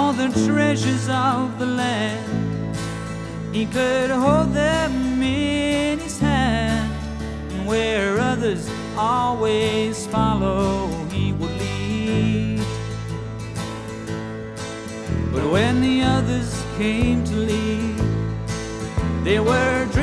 all the treasures of the land. He could hold them in his hand, and where others always follow, he would lead. But when the others came to lead, they were